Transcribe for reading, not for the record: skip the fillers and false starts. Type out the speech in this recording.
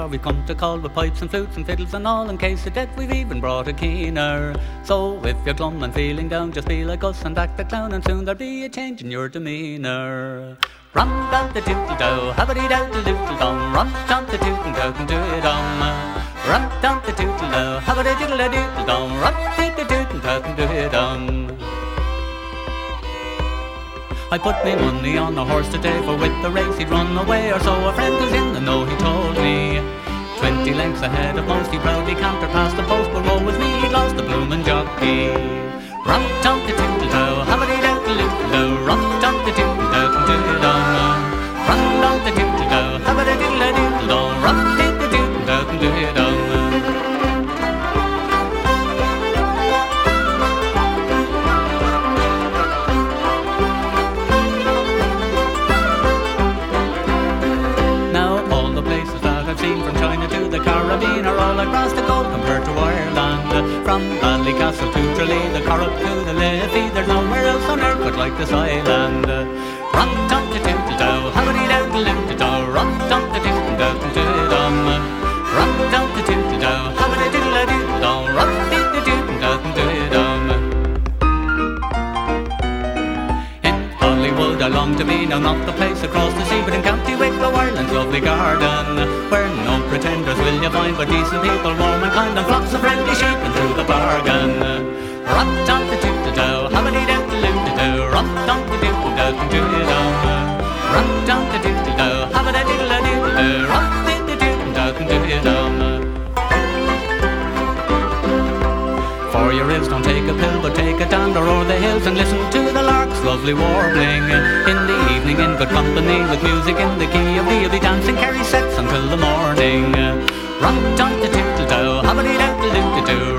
for we come to call with pipes and flutes and fiddles and all. In case of death we've even brought a keener. So if you're glum and feeling down, just be like us and act the clown, and soon there'll be a change in your demeanour. Rum dum the tootle do, habity doodle doodle dum. Rum dum the tootle do, do it dum. Rum dum the tootle do, habity doodle doodle dum. Rum the tootle do it dum. I put me money on a horse today, for with the race he'd run away, or so a friend who's in the know he told me. 20 lengths ahead of most, he proudly cantered past the post, but woe was me, he'd lost the bloomin' jockey. Rum tum the tootle do, habity doodle doodle do. Rum tum the tootle do, dum. Rum dum the tootle do, habity doodle doodle do. Rum the tootle do, dum. From China to the Caribbean are all across the globe compared to Ireland. From Ballycastle to Tralee, the Corrup to the Liffey, there's nowhere else on earth but like this island. Rum tum the tootle do, habity doodle doodle do. Rum tum the tootle do, dum. Rum tum the tootle do, habity doodle doodle do. Rum the tootle do, dum. In Hollywood I long to be, now not the place across the sea, but in County Wicklow, Ireland's lovely garden, where no pretenders will you find, but decent people, warm and kind, and flocks of friendly sheep, and through the bargain. Rum tum the tootle do, habity doodle doodle do. Rum tum the tootle do, dum. Rum tum the tootle do, habity doodle doodle do. Rum the tootle do, dum. For your ills don't take a pill, but take a dander o'er the hills and listen to the lark's lovely warbling. In the evening in good company, with music in the key of D, you'll be dancing Kerry sets until the morning. Rum tum the tootle do, habity doodle doodle do.